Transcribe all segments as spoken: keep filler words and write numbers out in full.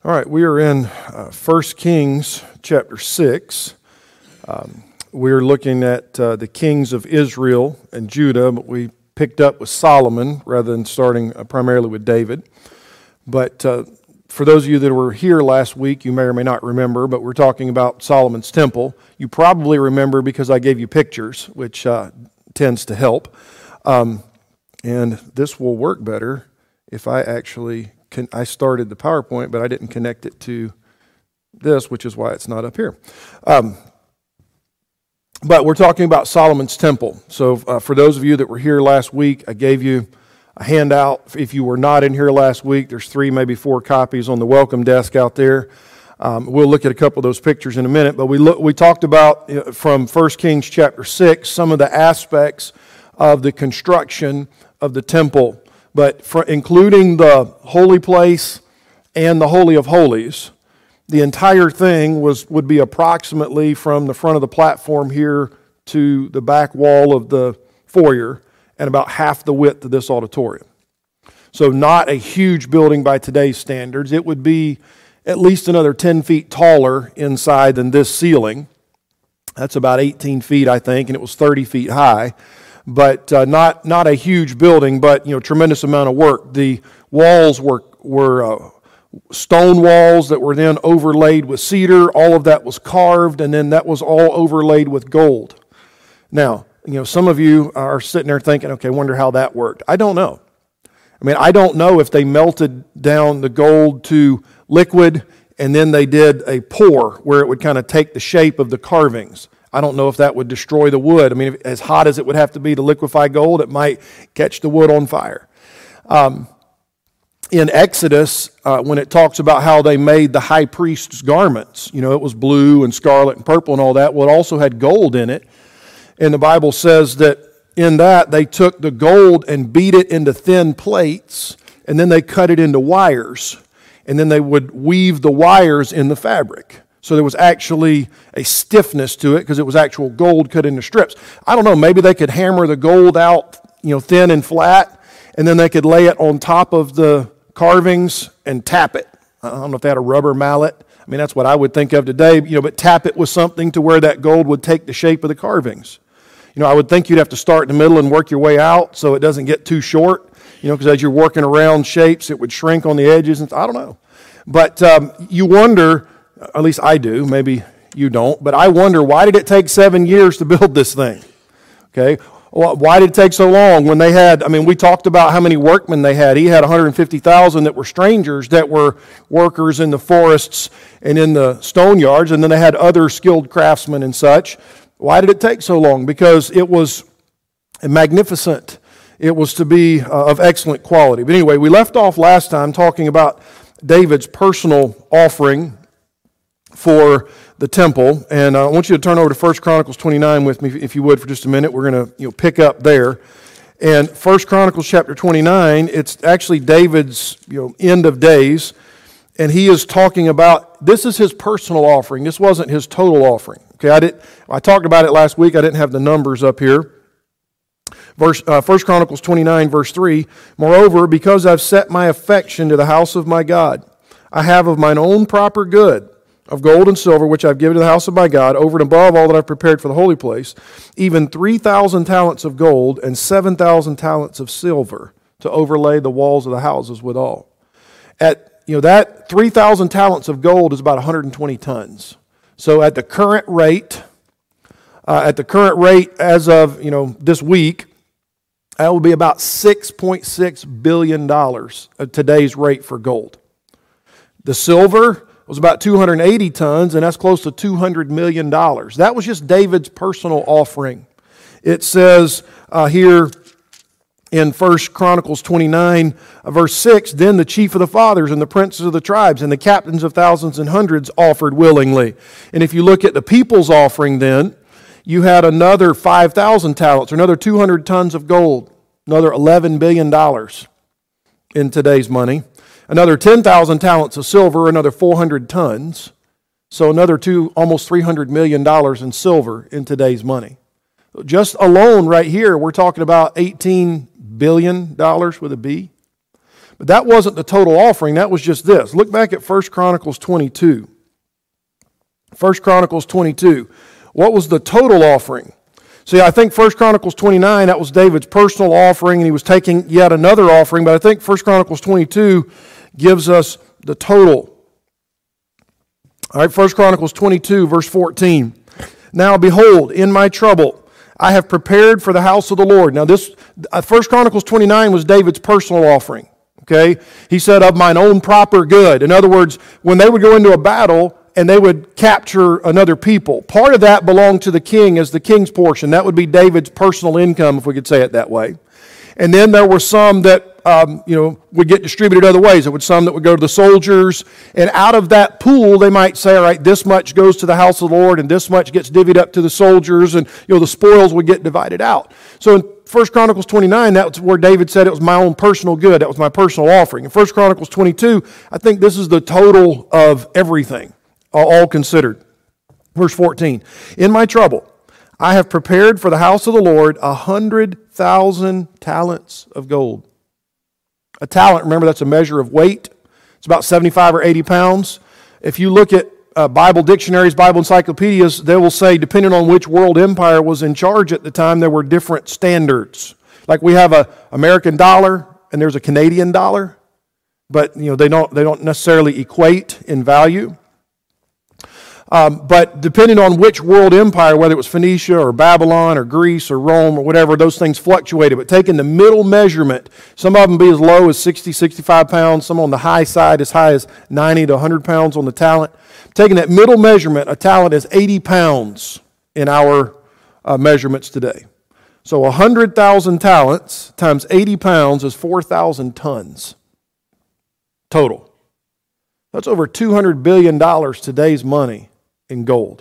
All right, we are in uh, First Kings chapter six. Um, we're looking at uh, the kings of Israel and Judah, but we picked up with Solomon rather than starting uh, primarily with David. But uh, for those of you that were here last week, you may or may not remember, but we're talking about Solomon's temple. You probably remember because I gave you pictures, which uh, tends to help. Um, and this will work better if I actually... I started the PowerPoint, but I didn't connect it to this, which is why it's not up here. Um, but we're talking about Solomon's temple. So uh, for those of you that were here last week, I gave you a handout. If you were not in here last week, there's three, maybe four copies on the welcome desk out there. Um, we'll look at a couple of those pictures in a minute, but we look, we talked about uh, from First Kings chapter six, some of the aspects of the construction of the temple. But for, including the holy place and the Holy of Holies, the entire thing was would be approximately from the front of the platform here to the back wall of the foyer and about half the width of this auditorium. So not a huge building by today's standards. It would be at least another ten feet taller inside than this ceiling. That's about eighteen feet, I think, and it was thirty feet high. But uh, not not a huge building, but you know, tremendous amount of work. The walls were were uh, stone walls that were then overlaid with cedar. All of that was carved, and then that was all overlaid with gold. Now, you know, some of you are sitting there thinking, "Okay, wonder how that worked." I don't know. I mean, I don't know if they melted down the gold to liquid, and then they did a pour where it would kind of take the shape of the carvings. I don't know if that would destroy the wood. I mean, if, as hot as it would have to be to liquefy gold, it might catch the wood on fire. Um, in Exodus, uh, when it talks about how they made the high priest's garments, you know, it was blue and scarlet and purple and all that. Well, it also had gold in it. And the Bible says that in that they took the gold and beat it into thin plates, and then they cut it into wires. And then they would weave the wires in the fabric. So there was actually a stiffness to it because it was actual gold cut into strips. I don't know, maybe they could hammer the gold out, you know, thin and flat, and then they could lay it on top of the carvings and tap it. I don't know if they had a rubber mallet. I mean, that's what I would think of today, you know, but tap it with something to where that gold would take the shape of the carvings. You know, I would think you'd have to start in the middle and work your way out so it doesn't get too short, you know, because as you're working around shapes, it would shrink on the edges. And I don't know. But um, you wonder... At least I do, maybe you don't, but I wonder, why did it take seven years to build this thing? Okay, why did it take so long when they had, I mean, we talked about how many workmen they had. He had one hundred fifty thousand that were strangers, that were workers in the forests and in the stone yards, and then they had other skilled craftsmen and such. Why did it take so long? Because it was magnificent. It was to be uh, of excellent quality. But anyway, we left off last time talking about David's personal offering for the temple, and uh, I want you to turn over to First Chronicles twenty-nine with me, if you would, for just a minute. We're going to you know pick up there. And First Chronicles chapter twenty-nine, it's actually David's you know end of days, and he is talking about, this is his personal offering. This wasn't his total offering. Okay, I did. I talked about it last week. I didn't have the numbers up here. Verse uh, First Chronicles twenty-nine, verse three. Moreover, because I've set my affection to the house of my God, I have of mine own proper good, of gold and silver, which I've given to the house of my God, over and above all that I've prepared for the holy place, even three thousand talents of gold and seven thousand talents of silver to overlay the walls of the houses withal. At, you know, that three thousand talents of gold is about one hundred twenty tons. So at the current rate, uh, at the current rate as of, you know, this week, that will be about six point six billion dollars at today's rate for gold. The silver was about two hundred eighty tons, and that's close to two hundred million dollars. That was just David's personal offering. It says uh, here in First Chronicles twenty-nine, uh, verse six, then the chief of the fathers and the princes of the tribes and the captains of thousands and hundreds offered willingly. And if you look at the people's offering then, you had another five thousand talents, or another two hundred tons of gold, another eleven billion dollars in today's money. Another ten thousand talents of silver, another four hundred tons. So another two, almost three hundred million dollars in silver in today's money. Just alone right here, we're talking about eighteen billion dollars with a B. But that wasn't the total offering. That was just this. Look back at First Chronicles twenty-two. First Chronicles twenty-two. What was the total offering? See, I think First Chronicles twenty-nine, that was David's personal offering, and he was taking yet another offering. But I think First Chronicles twenty-two gives us the total. All right, First Chronicles twenty-two, verse fourteen. Now behold, in my trouble, I have prepared for the house of the Lord. Now this, First Chronicles twenty-nine was David's personal offering. Okay? He said, of mine own proper good. In other words, when they would go into a battle and they would capture another people, part of that belonged to the king as the king's portion. That would be David's personal income, if we could say it that way. And then there were some that um, you know would get distributed other ways. There were some that would go to the soldiers, and out of that pool, they might say, all right, this much goes to the house of the Lord, and this much gets divvied up to the soldiers, and you know the spoils would get divided out. So in First Chronicles twenty-nine, that's where David said it was my own personal good. That was my personal offering. In First Chronicles twenty-two, I think this is the total of everything, all considered. Verse fourteen, in my trouble, I have prepared for the house of the Lord a hundred thousand talents of gold. A talent, remember, that's a measure of weight. It's about seventy-five or eighty pounds. If you look at uh, Bible dictionaries, Bible encyclopedias, they will say, depending on which world empire was in charge at the time, there were different standards. Like we have a American dollar and there's a Canadian dollar, but you know they don't they don't necessarily equate in value. Um, but depending on which world empire, whether it was Phoenicia or Babylon or Greece or Rome or whatever, those things fluctuated. But taking the middle measurement, some of them be as low as sixty, sixty-five pounds, some on the high side as high as ninety to one hundred pounds on the talent. Taking that middle measurement, a talent is eighty pounds in our uh, measurements today. So one hundred thousand talents times eighty pounds is four thousand tons total. That's over two hundred billion dollars today's money in gold.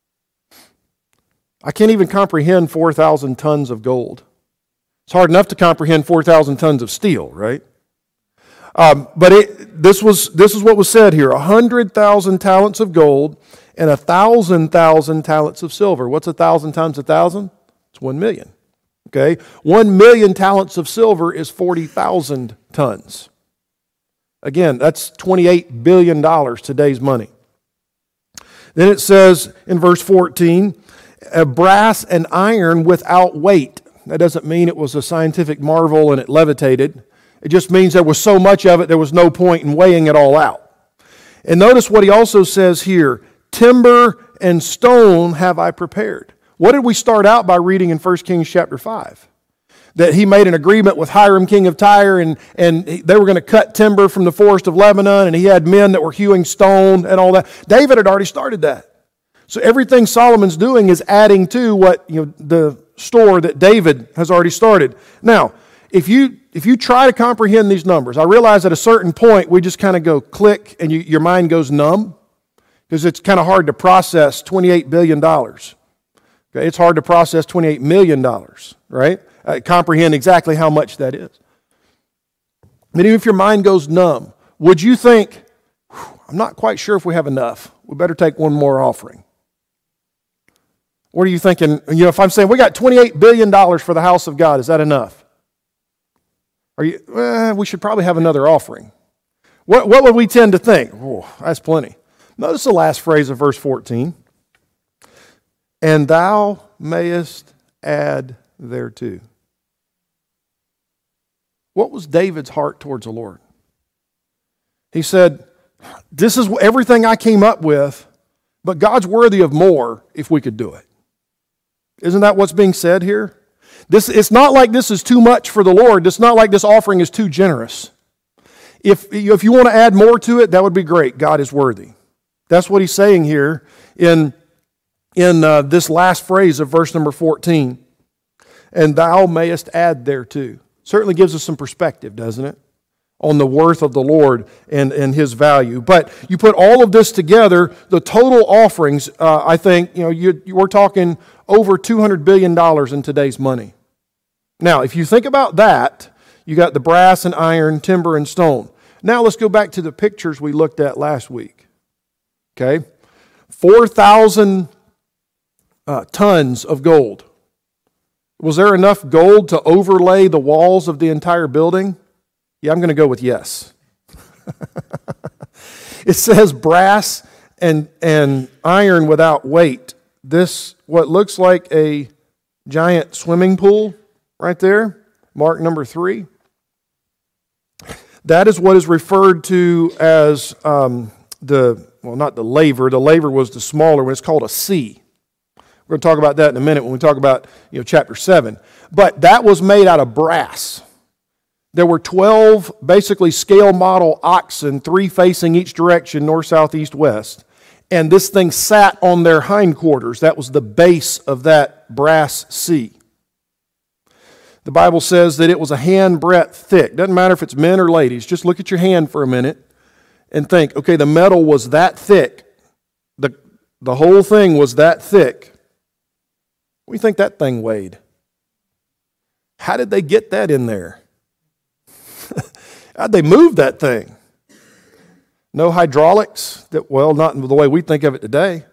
I can't even comprehend four thousand tons of gold. It's hard enough to comprehend four thousand tons of steel, right? Um, but it, this was this is what was said here: one hundred thousand talents of gold and one thousand thousand talents of silver. What's one thousand times one thousand? It's one million. Okay? one million talents of silver is forty thousand tons. Again, that's twenty-eight billion dollars today's money. Then it says in verse fourteen, brass and iron without weight. That doesn't mean it was a scientific marvel and it levitated. It just means there was so much of it, there was no point in weighing it all out. And notice what he also says here, timber and stone have I prepared. What did we start out by reading in First Kings chapter five? That he made an agreement with Hiram, king of Tyre, and, and they were going to cut timber from the forest of Lebanon, and he had men that were hewing stone and all that. David had already started that. So everything Solomon's doing is adding to what, you know, the store that David has already started. Now, if you if you try to comprehend these numbers, I realize at a certain point we just kind of go click and you, your mind goes numb because it's kind of hard to process twenty-eight billion dollars. Okay, it's hard to process twenty-eight million dollars, right? Uh, comprehend exactly how much that is. But even if your mind goes numb, would you think, I'm not quite sure if we have enough. We better take one more offering. What are you thinking? You know, if I'm saying we got twenty-eight billion dollars for the house of God, is that enough? Are you? Eh, we should probably have another offering. What, what would we tend to think? Oh, that's plenty. Notice the last phrase of verse fourteen. And thou mayest add thereto. What was David's heart towards the Lord? He said, this is everything I came up with, but God's worthy of more if we could do it. Isn't that what's being said here? This, it's not like this is too much for the Lord. It's not like this offering is too generous. If, if you want to add more to it, that would be great. God is worthy. That's what he's saying here in, in uh, this last phrase of verse number fourteen. And thou mayest add thereto. Certainly gives us some perspective, doesn't it? On the worth of the Lord and, and His value. But you put all of this together, the total offerings, uh, I think, you know, you, you, we're talking over two hundred billion dollars in today's money. Now, if you think about that, you got the brass and iron, timber and stone. Now let's go back to the pictures we looked at last week. Okay? four thousand uh, tons of gold. Was there enough gold to overlay the walls of the entire building? Yeah, I'm going to go with yes. It says brass and, and iron without weight. This, what looks like a giant swimming pool right there, mark number three. That is what is referred to as um, the, well, not the laver. The laver was the smaller one. It's called a sea. We're going to talk about that in a minute when we talk about, you know, chapter seven. But that was made out of brass. There were twelve basically scale model oxen, three facing each direction, north, south, east, west. And this thing sat on their hindquarters. That was the base of that brass sea. The Bible says that it was a hand breadth thick. Doesn't matter if it's men or ladies. Just look at your hand for a minute and think, okay, the metal was that thick. The, the whole thing was that thick. What do you think that thing weighed? How did they get that in there? How'd they move that thing? No hydraulics, that well, not the way we think of it today.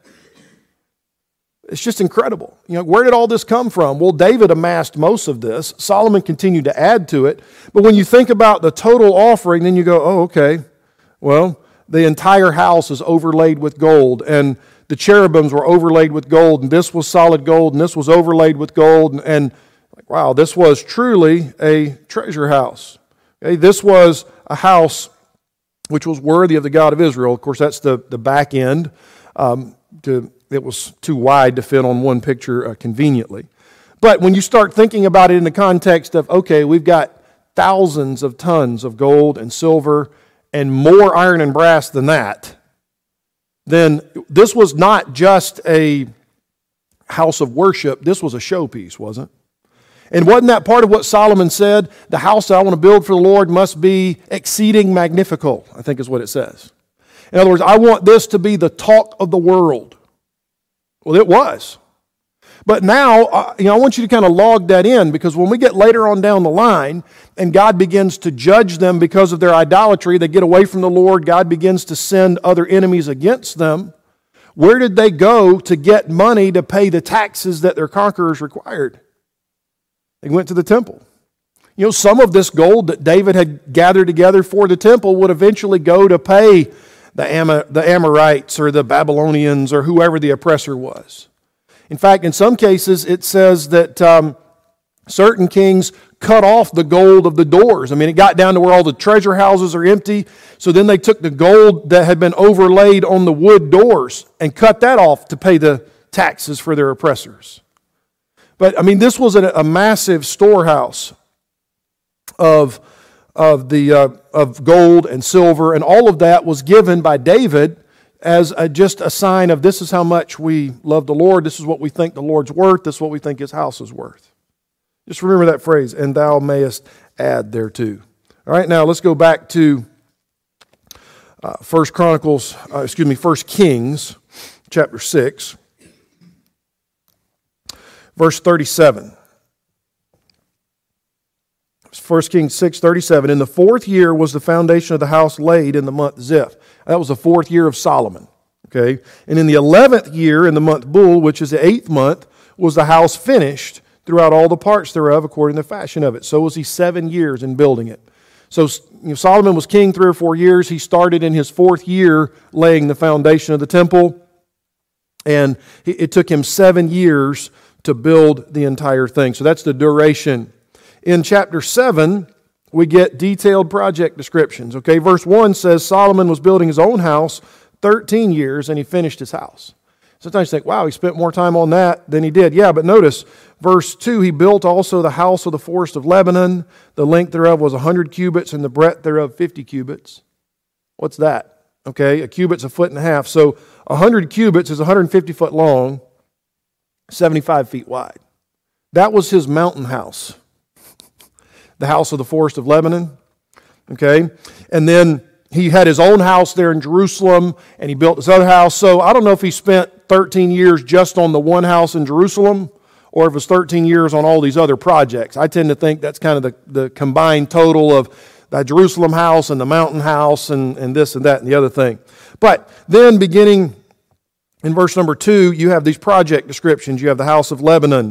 It's just incredible. You know, where did all this come from? Well, David amassed most of this. Solomon continued to add to it. But when you think about the total offering, then you go, oh, okay. Well, the entire house is overlaid with gold, and the cherubims were overlaid with gold, and this was solid gold, and this was overlaid with gold, and, and like, wow, this was truly a treasure house. Okay, this was a house which was worthy of the God of Israel. Of course, that's the, the back end. Um, to, it was too wide to fit on one picture uh, conveniently. But when you start thinking about it in the context of, okay, we've got thousands of tons of gold and silver and more iron and brass than that, then this was not just a house of worship. This was a showpiece, wasn't it? And wasn't that part of what Solomon said? The house that I want to build for the Lord must be exceeding magnifical, I think is what it says. In other words, I want this to be the talk of the world. Well, it was. But now, uh, you know, I want you to kind of log that in, because when we get later on down the line and God begins to judge them because of their idolatry, they get away from the Lord, God begins to send other enemies against them. Where did they go to get money to pay the taxes that their conquerors required? They went to the temple. You know, some of this gold that David had gathered together for the temple would eventually go to pay the, Am- the Amorites or the Babylonians or whoever the oppressor was. In fact, in some cases, it says that um, certain kings cut off the gold of the doors. I mean, it got down to where all the treasure houses are empty. So then they took the gold that had been overlaid on the wood doors and cut that off to pay the taxes for their oppressors. But, I mean, this was a, a massive storehouse of, of, the, uh, of gold and silver, and all of that was given by David as a, just a sign of this is how much we love the Lord, this is what we think the Lord's worth, this is what we think His house is worth. Just remember that phrase, and thou mayest add thereto. All right, now let's go back to uh, First Chronicles, uh, excuse me, First Kings, chapter six. Verse thirty-seven. First Kings six thirty-seven. In the fourth year was the foundation of the house laid in the month Ziph. That was the fourth year of Solomon. Okay. And in the eleventh year, in the month Bul, which is the eighth month, was the house finished throughout all the parts thereof according to the fashion of it. So was he seven years in building it. So you know, Solomon was king three or four years. He started in his fourth year laying the foundation of the temple. And it took him seven years to build the entire thing. So that's the duration. In chapter seven, we get detailed project descriptions. Okay, verse one says Solomon was building his own house thirteen years and he finished his house. Sometimes you think, wow, he spent more time on that than he did. Yeah, but notice, verse two, he built also the house of the forest of Lebanon. The length thereof was one hundred cubits and the breadth thereof fifty cubits. What's that? Okay, a cubit's a foot and a half. So one hundred cubits is one hundred fifty foot long, seventy-five feet wide. That was his mountain house. The house of the forest of Lebanon. Okay? And then he had his own house there in Jerusalem, and he built this other house. So I don't know if he spent thirteen years just on the one house in Jerusalem, or if it was thirteen years on all these other projects. I tend to think that's kind of the, the combined total of the Jerusalem house and the mountain house and, and this and that and the other thing. But then beginning in verse number two, you have these project descriptions. You have the house of Lebanon.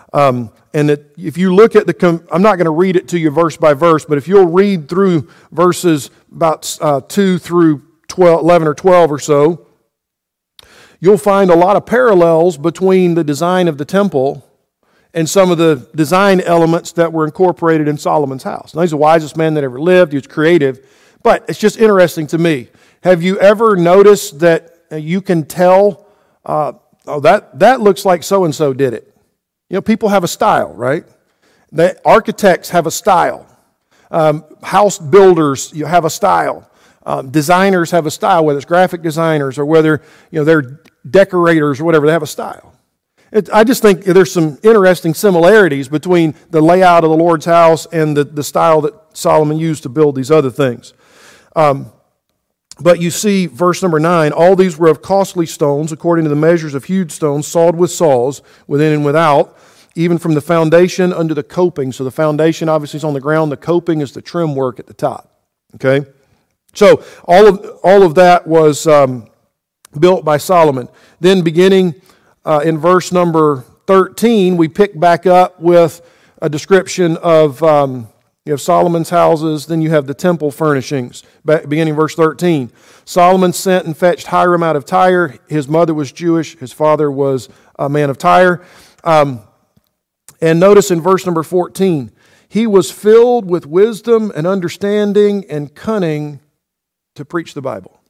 Um, and it, if you look at the, com- I'm not going to read it to you verse by verse, but if you'll read through verses about uh, two through twelve, eleven or twelve or so, you'll find a lot of parallels between the design of the temple and some of the design elements that were incorporated in Solomon's house. Now, he's the wisest man that ever lived. He was creative. But it's just interesting to me. Have you ever noticed that you can tell, uh, oh, that, that looks like so-and-so did it? You know, people have a style, right? The architects have a style. Um, house builders, you have a style. Um, designers have a style, whether it's graphic designers or whether, you know, they're decorators or whatever, they have a style. It, I just think there's some interesting similarities between the layout of the Lord's house and the, the style that Solomon used to build these other things. Um, but you see, verse number nine, all these were of costly stones, according to the measures of hewed stones, sawed with saws, within and without, even from the foundation unto the coping. So the foundation obviously is on the ground. The coping is the trim work at the top. Okay? So all of, all of that was um, built by Solomon. Then beginning Uh, in verse number thirteen, we pick back up with a description of um, you have Solomon's houses, then you have the temple furnishings. Back, beginning verse thirteen, Solomon sent and fetched Hiram out of Tyre. His mother was Jewish. His father was a man of Tyre. Um, and notice in verse number fourteen, he was filled with wisdom and understanding and cunning to preach the Bible.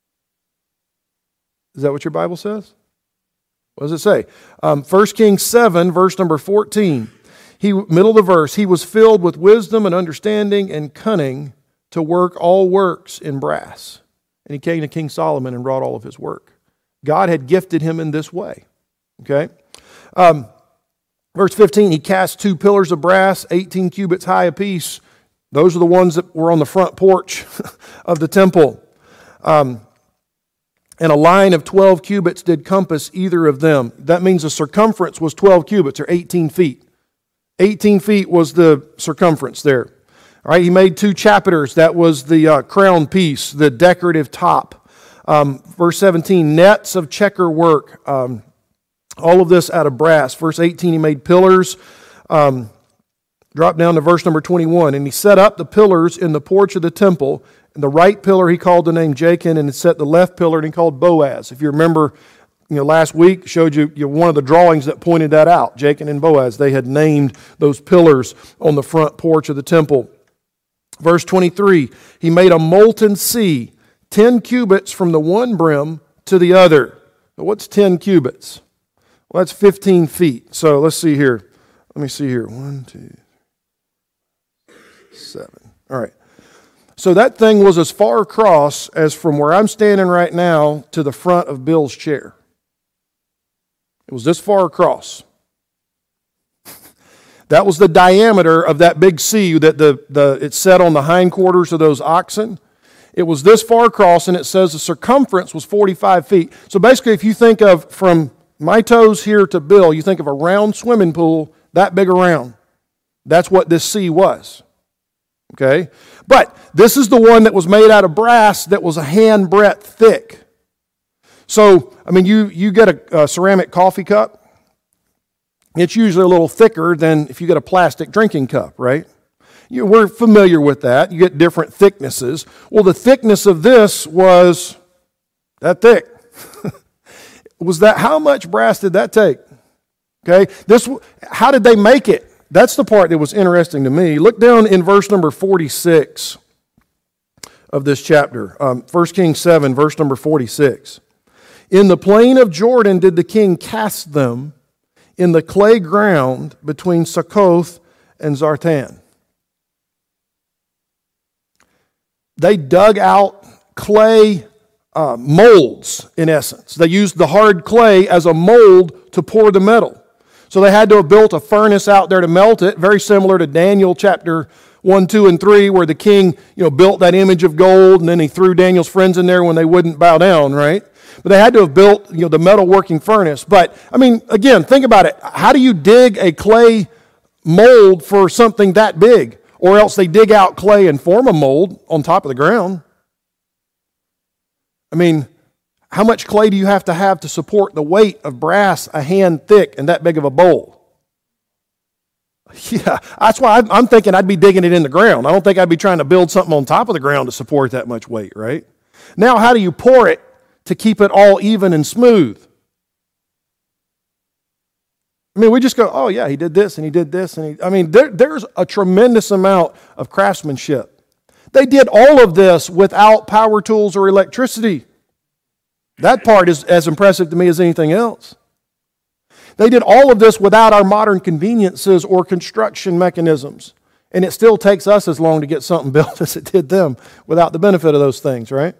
Is that what your Bible says? What does it say? Um, First Kings seven, verse number fourteen. He, middle of the verse, he was filled with wisdom and understanding and cunning to work all works in brass. And he came to King Solomon and wrought all of his work. God had gifted him in this way. Okay? Um, verse fifteen, he cast two pillars of brass, eighteen cubits high apiece. Those are the ones that were on the front porch of the temple. Um, And a line of twelve cubits did compass either of them. That means the circumference was twelve cubits, or eighteen feet. eighteen feet was the circumference there. All right, he made two chapiters. That was the uh, crown piece, the decorative top. Um, verse seventeen, nets of checker work. Um, all of this out of brass. Verse eighteen, he made pillars. Um, drop down to verse number twenty-one. And he set up the pillars in the porch of the temple. And the right pillar he called the name Jachin, and he set the left pillar and he called Boaz. If you remember, you know, last week showed you, you know, one of the drawings that pointed that out. Jachin and Boaz, they had named those pillars on the front porch of the temple. Verse twenty-three, he made a molten sea, ten cubits from the one brim to the other. Now, what's ten cubits? Well, that's fifteen feet. So let's see here. Let me see here. One, two, seven. All right. So that thing was as far across as from where I'm standing right now to the front of Bill's chair. It was this far across. That was the diameter of that big sea that the, the it set on the hindquarters of those oxen. It was this far across, and it says the circumference was forty-five feet. So basically, if you think of from my toes here to Bill, you think of a round swimming pool, that big around. That's what this sea was. Okay? But this is the one that was made out of brass that was a hand breadth thick. So, I mean, you, you get a, a ceramic coffee cup. It's usually a little thicker than if you get a plastic drinking cup, right? You, we're familiar with that. You get different thicknesses. Well, the thickness of this was that thick. Was that, how much brass did that take? Okay? This, how did they make it? That's the part that was interesting to me. Look down in verse number forty-six of this chapter. Um, First Kings seven, verse number forty-six. In the plain of Jordan did the king cast them in the clay ground between Succoth and Zartan. They dug out clay uh, molds, in essence. They used the hard clay as a mold to pour the metal. So they had to have built a furnace out there to melt it, very similar to Daniel chapter one, two, and three, where the king, you know, built that image of gold, and then he threw Daniel's friends in there when they wouldn't bow down, right? But they had to have built, you know, the metal working furnace. But, I mean, again, think about it. How do you dig a clay mold for something that big? Or else they dig out clay and form a mold on top of the ground. I mean, how much clay do you have to have to support the weight of brass a hand thick and that big of a bowl? Yeah, that's why I'm thinking I'd be digging it in the ground. I don't think I'd be trying to build something on top of the ground to support that much weight, right? Now, how do you pour it to keep it all even and smooth? I mean, we just go, oh yeah, he did this and he did this. and he, I mean, there, there's a tremendous amount of craftsmanship. They did all of this without power tools or electricity. That part is as impressive to me as anything else. They did all of this without our modern conveniences or construction mechanisms. And it still takes us as long to get something built as it did them without the benefit of those things, right?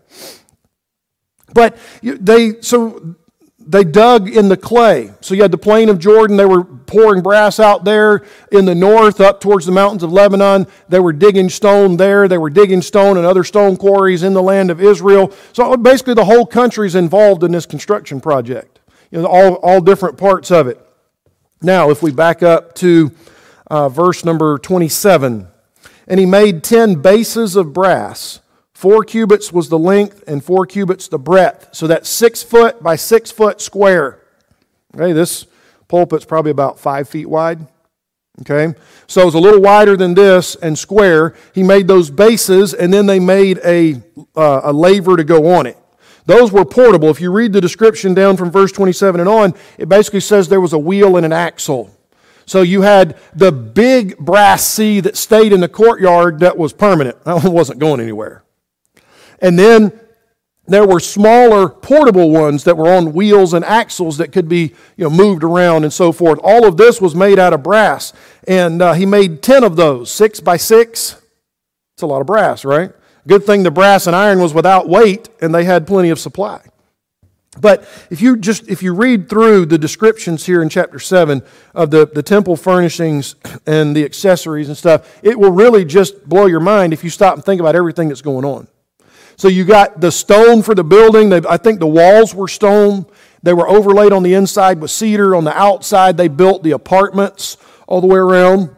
But they, so they dug in the clay. So you had the plain of Jordan. They were pouring brass out there in the north up towards the mountains of Lebanon. They were digging stone there. They were digging stone and other stone quarries in the land of Israel. So basically the whole country is involved in this construction project. You know, all, all different parts of it. Now, if we back up to uh, verse number twenty-seven. And he made ten bases of brass. Four cubits was the length and four cubits the breadth. So that's six foot by six foot square. Okay, this pulpit's probably about five feet wide. Okay, so it's a little wider than this and square. He made those bases and then they made a, uh, a laver to go on it. Those were portable. If you read the description down from verse twenty-seven and on, it basically says there was a wheel and an axle. So you had the big brass C that stayed in the courtyard that was permanent. That one wasn't going anywhere. And then there were smaller portable ones that were on wheels and axles that could be, you know, moved around and so forth. All of this was made out of brass. And uh, he made ten of those, six by six. It's a lot of brass, right? Good thing the brass and iron was without weight and they had plenty of supply. But if you just if you read through the descriptions here in chapter seven of the, the temple furnishings and the accessories and stuff, it will really just blow your mind if you stop and think about everything that's going on. So you got the stone for the building. They, I think the walls were stone. They were overlaid on the inside with cedar. On the outside, they built the apartments all the way around.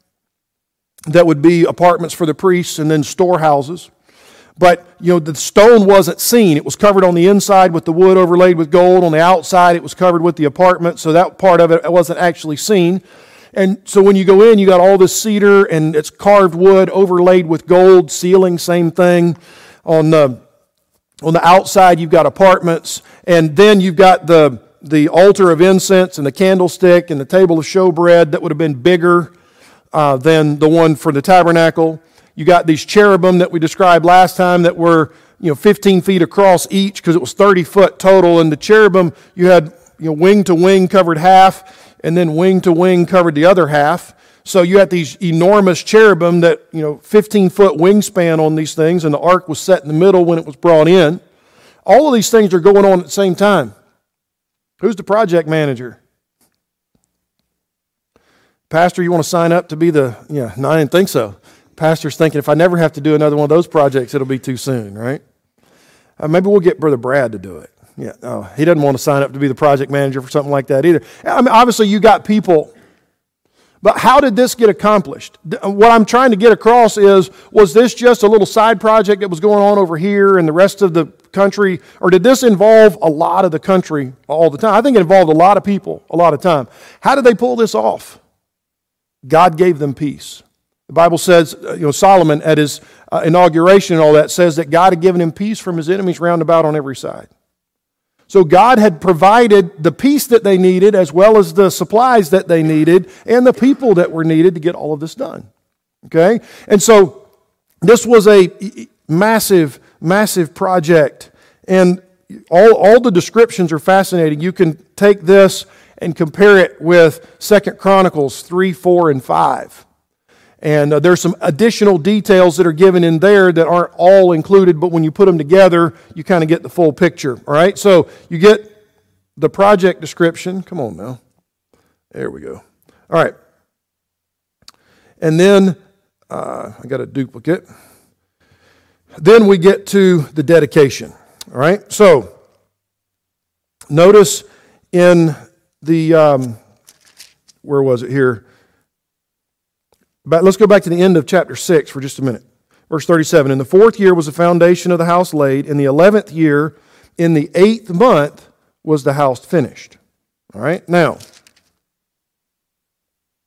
That would be apartments for the priests and then storehouses. But, you know, the stone wasn't seen. It was covered on the inside with the wood overlaid with gold. On the outside, it was covered with the apartment. So that part of it wasn't actually seen. And so when you go in, you got all this cedar and it's carved wood overlaid with gold. Ceiling, same thing. On the, on the outside, you've got apartments. And then you've got the, the altar of incense and the candlestick and the table of showbread that would have been bigger uh, than the one for the tabernacle. You got these cherubim that we described last time that were, you know, fifteen feet across each because it was thirty foot total. And the cherubim, you had, you know, wing to wing covered half, and then wing to wing covered the other half. So you had these enormous cherubim that, you know, fifteen foot wingspan on these things, and the ark was set in the middle when it was brought in. All of these things are going on at the same time. Who's the project manager? Pastor, you want to sign up to be the, yeah, no, I didn't think so. Pastor's thinking, if I never have to do another one of those projects, it'll be too soon, right? Uh, maybe we'll get Brother Brad to do it. Yeah, oh, he doesn't want to sign up to be the project manager for something like that either. I mean, obviously you got people, but how did this get accomplished? What I'm trying to get across is, was this just a little side project that was going on over here and the rest of the country, or did this involve a lot of the country all the time? I think it involved a lot of people a lot of time. How did they pull this off? God gave them peace. The Bible says, you know, Solomon at his uh, inauguration and all that says that God had given him peace from his enemies round about on every side. So God had provided the peace that they needed as well as the supplies that they needed and the people that were needed to get all of this done. Okay? And so this was a massive, massive project. And all, all the descriptions are fascinating. You can take this and compare it with Second Chronicles three, four, and five. And uh, there's some additional details that are given in there that aren't all included, but when you put them together, you kind of get the full picture. All right, so you get the project description. Come on now. There we go. All right. And then, uh, I got a duplicate. Then we get to the dedication. All right, so notice in the, um, where was it here? But let's go back to the end of chapter six for just a minute. Verse thirty-seven, in the fourth year was the foundation of the house laid. In the eleventh year, in the eighth month, was the house finished. All right, now,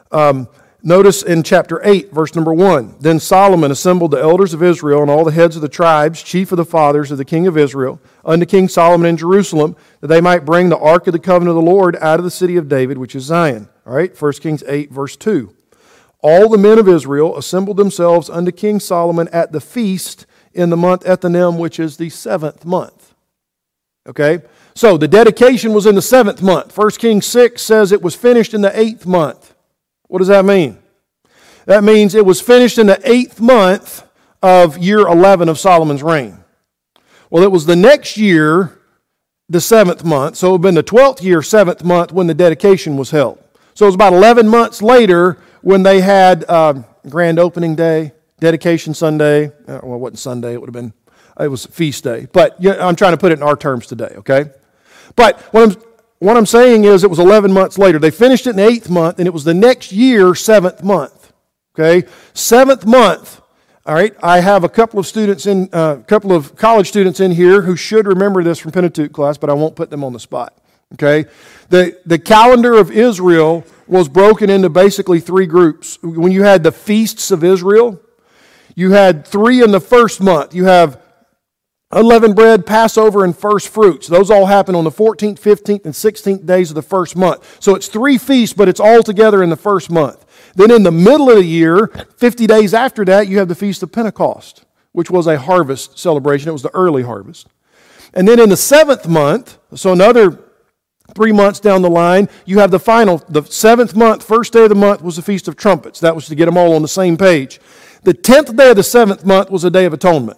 Um, notice in chapter eight, verse number one, then Solomon assembled the elders of Israel and all the heads of the tribes, chief of the fathers of the king of Israel, unto King Solomon in Jerusalem, that they might bring the ark of the covenant of the Lord out of the city of David, which is Zion. All right, First Kings eight, verse two. All the men of Israel assembled themselves unto King Solomon at the feast in the month Ethanim, which is the seventh month. Okay, so the dedication was in the seventh month. First Kings six says it was finished in the eighth month. What does that mean? That means it was finished in the eighth month of year eleven of Solomon's reign. Well, it was the next year, the seventh month, so it would have been the twelfth year, seventh month, when the dedication was held. So it was about eleven months later when they had uh, grand opening day, dedication Sunday. Uh, well, it wasn't Sunday, it would have been, it was feast day. But yeah, I'm trying to put it in our terms today, okay? But what I'm, what I'm saying is it was eleven months later. They finished it in the eighth month, and it was the next year, seventh month, okay? Seventh month, all right? I have a couple of students in, a uh, couple of college students in here who should remember this from Pentateuch class, but I won't put them on the spot, okay? The, the calendar of Israel was broken into basically three groups. When you had the feasts of Israel, you had three in the first month. You have unleavened bread, Passover, and first fruits. Those all happen on the fourteenth, fifteenth, and sixteenth days of the first month. So it's three feasts, but it's all together in the first month. Then in the middle of the year, fifty days after that, you have the Feast of Pentecost, which was a harvest celebration. It was the early harvest. And then in the seventh month, so another three months down the line, you have the final, the seventh month, first day of the month was the Feast of Trumpets. That was to get them all on the same page. The tenth day of the seventh month was a Day of Atonement.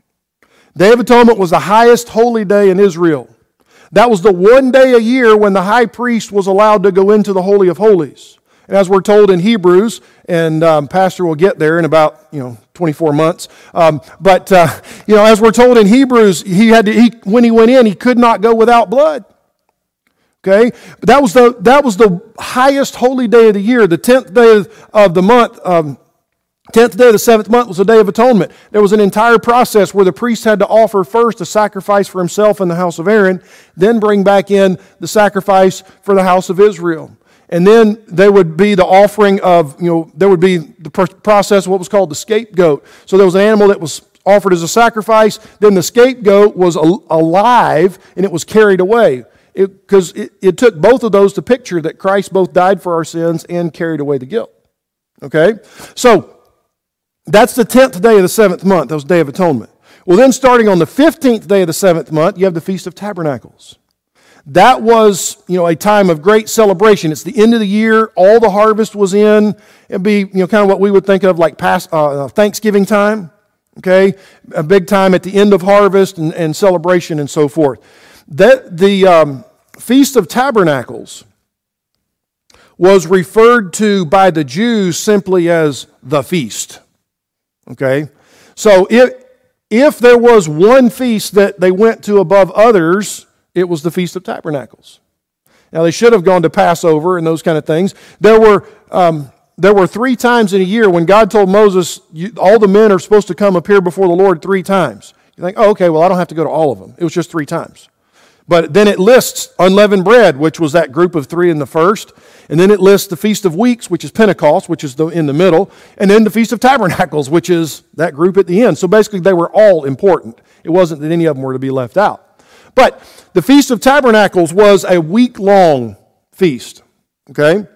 Day of Atonement was the highest holy day in Israel. That was the one day a year when the high priest was allowed to go into the Holy of Holies. And as we're told in Hebrews, and um, Pastor will get there in about, you know, twenty-four months. Um, but, uh, you know, as we're told in Hebrews, he had to, he, when he went in, he could not go without blood. Okay, but that was the that was the highest holy day of the year. The tenth day of, of the month, um, tenth day of the seventh month was the Day of Atonement. There was an entire process where the priest had to offer first a sacrifice for himself in the house of Aaron, then bring back in the sacrifice for the house of Israel. And then there would be the offering of, you know, there would be the process of what was called the scapegoat. So there was an animal that was offered as a sacrifice, then the scapegoat was alive and it was carried away. Because it, it, it took both of those to picture that Christ both died for our sins and carried away the guilt. Okay? So, that's the tenth day of the seventh month. That was Day of Atonement. Well, then starting on the fifteenth day of the seventh month, you have the Feast of Tabernacles. That was, you know, a time of great celebration. It's the end of the year. All the harvest was in. It'd be, you know, kind of what we would think of like past, uh, Thanksgiving time. Okay? A big time at the end of harvest and, and celebration and so forth. That the um, Feast of Tabernacles was referred to by the Jews simply as the feast. Okay? So if, if there was one feast that they went to above others, it was the Feast of Tabernacles. Now they should have gone to Passover and those kind of things. There were um, there were three times in a year when God told Moses, you, all the men are supposed to come appear before the Lord three times. You think, oh, okay, well, I don't have to go to all of them. It was just three times. But then it lists unleavened bread, which was that group of three in the first. And then it lists the Feast of Weeks, which is Pentecost, which is the, in the middle. And then the Feast of Tabernacles, which is that group at the end. So basically they were all important. It wasn't that any of them were to be left out. But the Feast of Tabernacles was a week-long feast. Okay?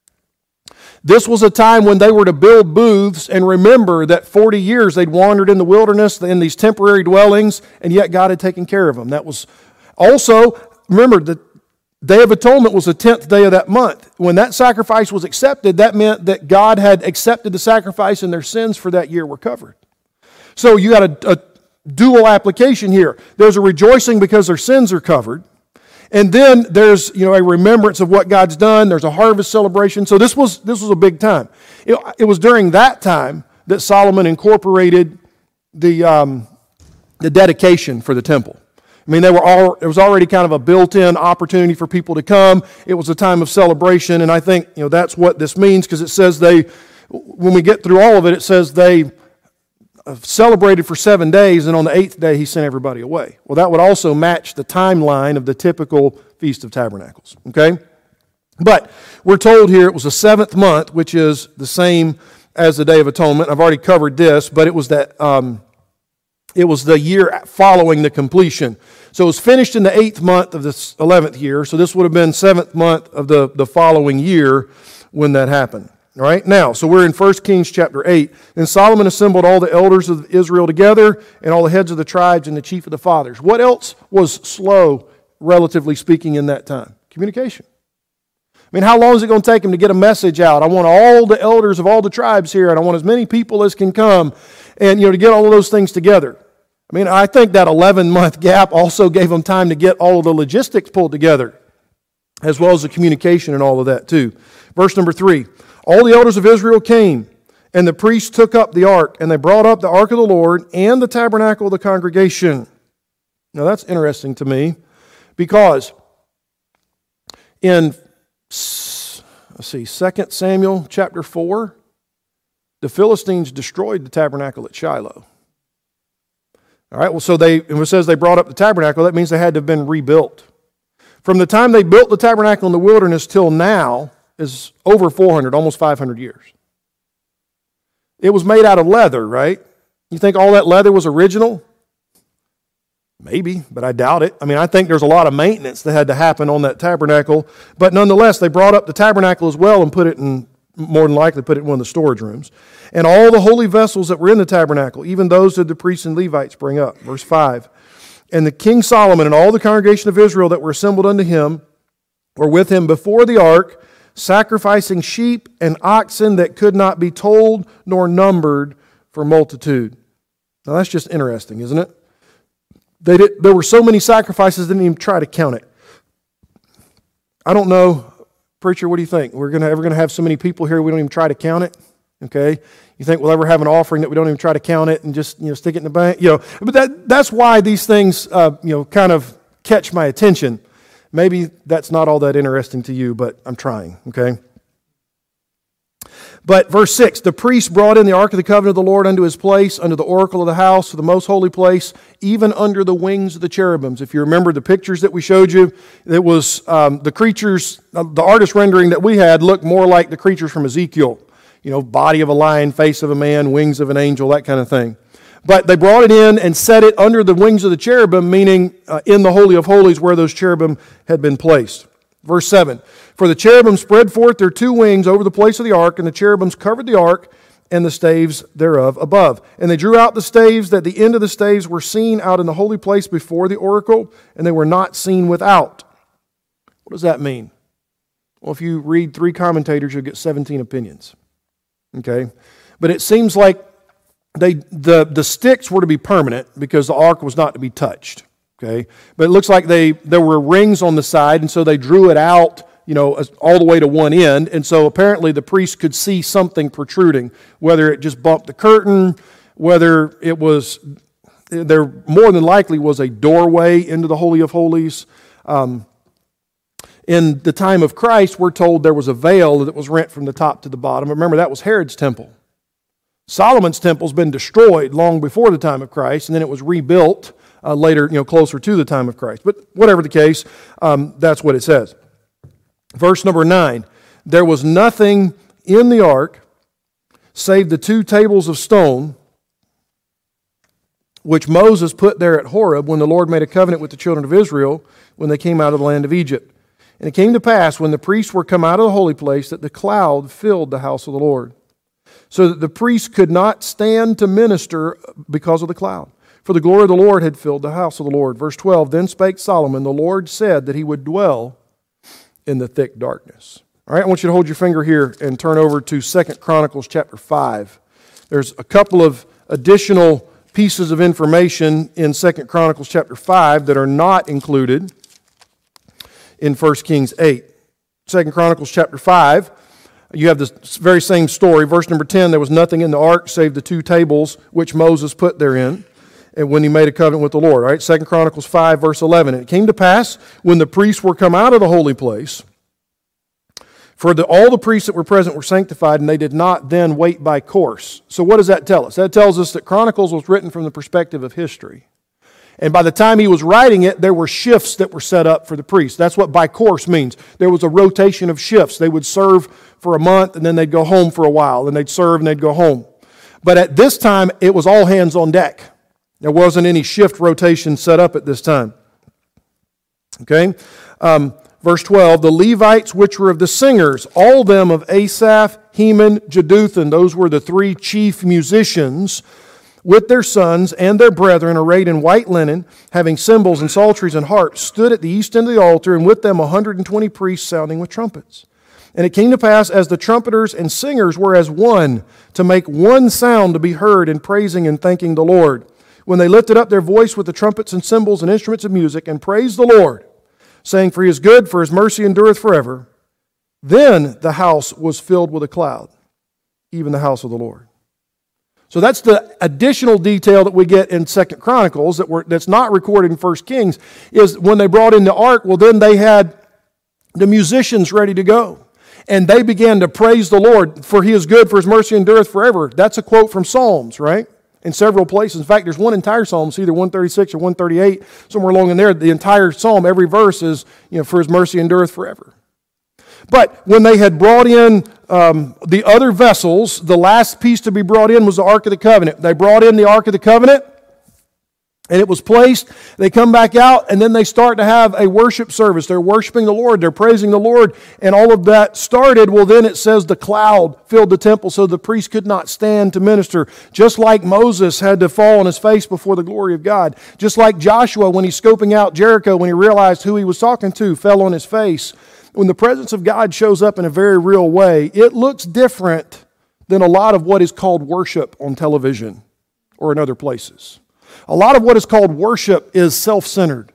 This was a time when they were to build booths and remember that forty years they'd wandered in the wilderness in these temporary dwellings, and yet God had taken care of them. That was also, remember, the Day of Atonement was the tenth day of that month. When that sacrifice was accepted, that meant that God had accepted the sacrifice and their sins for that year were covered. So you got a, a dual application here. There's a rejoicing because their sins are covered. And then there's, you know, a remembrance of what God's done. There's a harvest celebration. So this was this was a big time. It, it was during that time that Solomon incorporated the um, the dedication for the temple. I mean, they were all, there was already kind of a built-in opportunity for people to come. It was a time of celebration, and I think, you know, that's what this means, because it says they, when we get through all of it, it says they celebrated for seven days, and on the eighth day he sent everybody away. Well, that would also match the timeline of the typical Feast of Tabernacles, okay? But we're told here it was the seventh month, which is the same as the Day of Atonement. I've already covered this, but it was that um, it was the year following the completion. So it was finished in the eighth month of the eleventh year. So this would have been seventh month of the, the following year when that happened. All right, now, so we're in First Kings chapter eight. Then Solomon assembled all the elders of Israel together and all the heads of the tribes and the chief of the fathers. What else was slow, relatively speaking, in that time? Communication. I mean, how long is it going to take him to get a message out? I want all the elders of all the tribes here, and I want as many people as can come, and you know, to get all of those things together. I mean, I think that eleven-month gap also gave them time to get all of the logistics pulled together, as well as the communication and all of that too. Verse number three. All the elders of Israel came, and the priests took up the ark, and they brought up the ark of the Lord and the tabernacle of the congregation. Now that's interesting to me, because in, let's see, Second Samuel chapter four, the Philistines destroyed the tabernacle at Shiloh. All right, well, so they, it says they brought up the tabernacle, that means they had to have been rebuilt. From the time they built the tabernacle in the wilderness till now, is over four hundred, almost five hundred years. It was made out of leather, right? You think all that leather was original? Maybe, but I doubt it. I mean, I think there's a lot of maintenance that had to happen on that tabernacle, but nonetheless, they brought up the tabernacle as well and put it in, more than likely put it in one of the storage rooms. And all the holy vessels that were in the tabernacle, even those that the priests and Levites bring up. Verse five. And the king Solomon and all the congregation of Israel that were assembled unto him were with him before the ark, sacrificing sheep and oxen that could not be told nor numbered for multitude. Now that's just interesting, isn't it? They did, there were so many sacrifices, they didn't even try to count it. I don't know, preacher, what do you think? We're gonna, ever going to have so many people here we don't even try to count it? Okay? You think we'll ever have an offering that we don't even try to count it and just you know stick it in the bank? You know, but that, that's why these things uh, you know kind of catch my attention. Maybe that's not all that interesting to you, but I'm trying, okay? But verse six, the priest brought in the ark of the covenant of the Lord unto his place, under the oracle of the house, to the most holy place, even under the wings of the cherubims. If you remember the pictures that we showed you, it was um, the creatures, uh, the artist rendering that we had looked more like the creatures from Ezekiel. You know, body of a lion, face of a man, wings of an angel, that kind of thing. But they brought it in and set it under the wings of the cherubim, meaning uh, in the Holy of Holies where those cherubim had been placed. Verse seven, for the cherubim spread forth their two wings over the place of the ark, and the cherubims covered the ark and the staves thereof above. And they drew out the staves, that the end of the staves were seen out in the holy place before the oracle, and they were not seen without. What does that mean? Well, if you read three commentators, you'll get seventeen opinions. Okay? But it seems like They the, the sticks were to be permanent because the ark was not to be touched. Okay, but it looks like they there were rings on the side, and so they drew it out, you know, all the way to one end, and so apparently the priest could see something protruding, whether it just bumped the curtain, whether it was there more than likely was a doorway into the Holy of Holies. Um, in the time of Christ, we're told there was a veil that was rent from the top to the bottom. Remember, that was Herod's temple. Solomon's temple's been destroyed long before the time of Christ, and then it was rebuilt uh, later, you know, closer to the time of Christ. But whatever the case, um, that's what it says. Verse number nine, there was nothing in the ark save the two tables of stone which Moses put there at Horeb when the Lord made a covenant with the children of Israel when they came out of the land of Egypt. And it came to pass when the priests were come out of the holy place that the cloud filled the house of the Lord, so that the priests could not stand to minister because of the cloud. For the glory of the Lord had filled the house of the Lord. Verse twelve, then spake Solomon, the Lord said that he would dwell in the thick darkness. All right, I want you to hold your finger here and turn over to Second Chronicles chapter five. There's a couple of additional pieces of information in Second Chronicles chapter five that are not included in First Kings eight. Second Chronicles chapter five, you have this very same story. Verse number ten, there was nothing in the ark save the two tables which Moses put therein, and when he made a covenant with the Lord. All right, Second Chronicles five, verse eleven. And it came to pass, when the priests were come out of the holy place, for the, all the priests that were present were sanctified, and they did not then wait by course. So what does that tell us? That tells us that Chronicles was written from the perspective of history. And by the time he was writing it, there were shifts that were set up for the priests. That's what by course means. There was a rotation of shifts. They would serve for a month, and then they'd go home for a while. And they'd serve, and they'd go home. But at this time, it was all hands on deck. There wasn't any shift rotation set up at this time. Okay? Um, verse twelve, the Levites, which were of the singers, all them of Asaph, Heman, Jeduthun, those were the three chief musicians, with their sons and their brethren, arrayed in white linen, having cymbals and psalteries and harps, stood at the east end of the altar, and with them a hundred and twenty priests sounding with trumpets. And it came to pass, as the trumpeters and singers were as one, to make one sound to be heard in praising and thanking the Lord, when they lifted up their voice with the trumpets and cymbals and instruments of music, and praised the Lord, saying, For he is good, for his mercy endureth forever. Then the house was filled with a cloud, even the house of the Lord. So that's the additional detail that we get in Second Chronicles that were, that's not recorded in First Kings, is when they brought in the ark, well, then they had the musicians ready to go. And they began to praise the Lord, for he is good, for his mercy endureth forever. That's a quote from Psalms, right? In several places. In fact, there's one entire psalm, it's either one thirty-six or one thirty-eight, somewhere along in there. The entire psalm, every verse is, you know, for his mercy endureth forever. But when they had brought in um, the other vessels, the last piece to be brought in was the Ark of the Covenant. They brought in the Ark of the Covenant, and it was placed. They come back out, and then they start to have a worship service. They're worshiping the Lord. They're praising the Lord, and all of that started. Well, then it says the cloud filled the temple, so the priest could not stand to minister. Just like Moses had to fall on his face before the glory of God. Just like Joshua, when he's scoping out Jericho, when he realized who he was talking to, fell on his face. When the presence of God shows up in a very real way, it looks different than a lot of what is called worship on television or in other places. A lot of what is called worship is self-centered.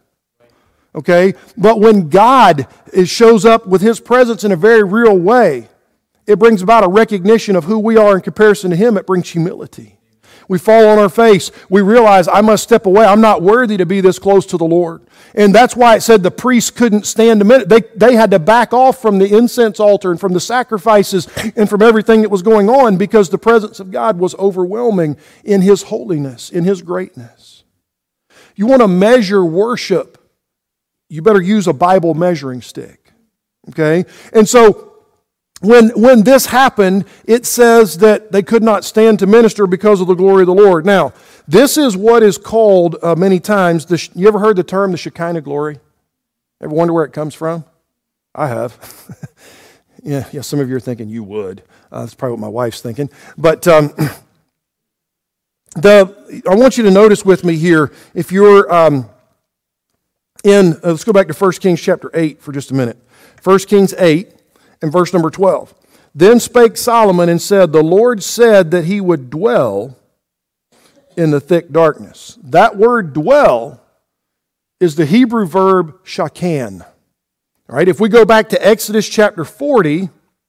Okay? But when God is, shows up with His presence in a very real way, it brings about a recognition of who we are in comparison to Him. It brings humility. We fall on our face. We realize, I must step away. I'm not worthy to be this close to the Lord. And that's why it said the priests couldn't stand a minute. They, they had to back off from the incense altar and from the sacrifices and from everything that was going on, because the presence of God was overwhelming in His holiness, in His greatness. You want to measure worship, you better use a Bible measuring stick. Okay? And so, When, when this happened, it says that they could not stand to minister because of the glory of the Lord. Now, this is what is called uh, many times, the, you ever heard the term the Shekinah glory? Ever wonder where it comes from? I have. yeah, yeah, some of you are thinking you would. Uh, that's probably what my wife's thinking. But um, the I want you to notice with me here, if you're um, in, uh, let's go back to First Kings chapter eight for just a minute. First Kings eight. In verse number twelve, then spake Solomon and said, the Lord said that he would dwell in the thick darkness. That word dwell is the Hebrew verb shakan. All right, if we go back to Exodus chapter forty,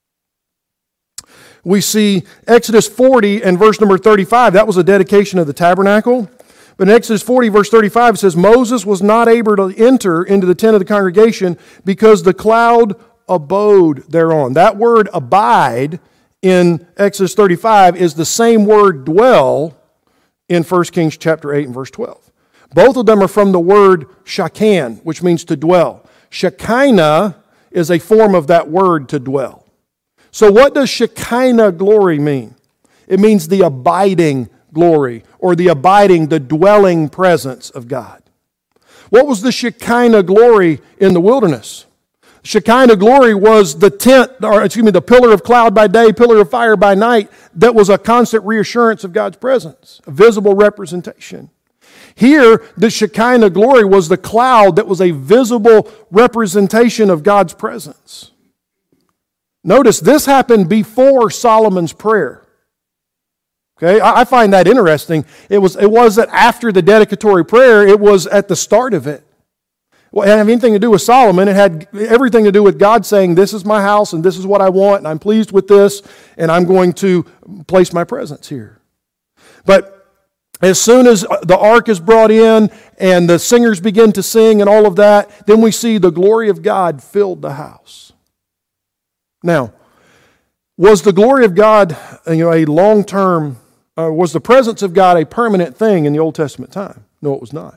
we see Exodus forty and verse number thirty-five. That was a dedication of the tabernacle. But in Exodus forty, verse thirty-five, it says, Moses was not able to enter into the tent of the congregation because the cloud abode thereon. That word abide in Exodus thirty-five is the same word dwell in First Kings chapter eight and verse twelve. Both of them are from the word shakan, which means to dwell. Shekinah is a form of that word to dwell. So what does Shekinah glory mean? It means the abiding glory, or the abiding, the dwelling presence of God. What was the Shekinah glory in the wilderness? Shekinah glory was the tent, or excuse me, the pillar of cloud by day, pillar of fire by night, that was a constant reassurance of God's presence, a visible representation. Here, the Shekinah glory was the cloud that was a visible representation of God's presence. Notice this happened before Solomon's prayer. Okay, I find that interesting. It was, it wasn't after the dedicatory prayer, it was at the start of it. Well, it didn't have anything to do with Solomon. It had everything to do with God saying, this is my house and this is what I want and I'm pleased with this and I'm going to place my presence here. But as soon as the ark is brought in and the singers begin to sing and all of that, then we see the glory of God filled the house. Now, was the glory of God, you know, a long-term, uh, was the presence of God a permanent thing in the Old Testament time? No, it was not.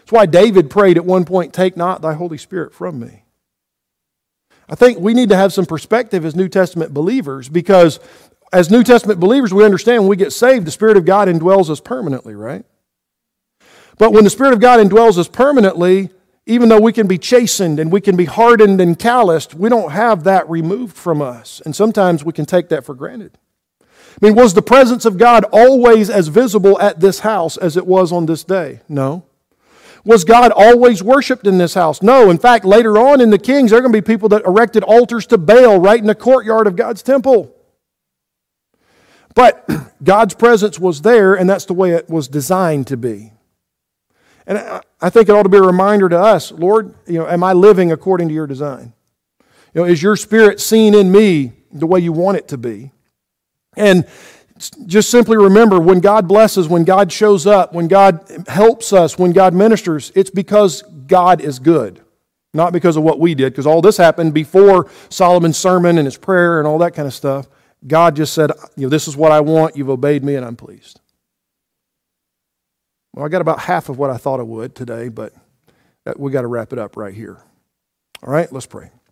That's why David prayed at one point, take not thy Holy Spirit from me. I think we need to have some perspective as New Testament believers, because as New Testament believers, we understand when we get saved, the Spirit of God indwells us permanently, right? But when the Spirit of God indwells us permanently, even though we can be chastened and we can be hardened and calloused, we don't have that removed from us. And sometimes we can take that for granted. I mean, was the presence of God always as visible at this house as it was on this day? No. Was God always worshiped in this house? No. In fact, later on in the Kings, there are going to be people that erected altars to Baal right in the courtyard of God's temple. But God's presence was there, and that's the way it was designed to be. And I think it ought to be a reminder to us, Lord, you know, am I living according to your design? You know, is your Spirit seen in me the way you want it to be? And just simply remember, when God blesses, when God shows up, when God helps us, when God ministers, it's because God is good, not because of what we did, because all this happened before Solomon's sermon and his prayer and all that kind of stuff. God just said, you know, this is what I want, you've obeyed me, and I'm pleased. Well, I got about half of what I thought I would today, but we got to wrap it up right here. All right, let's pray.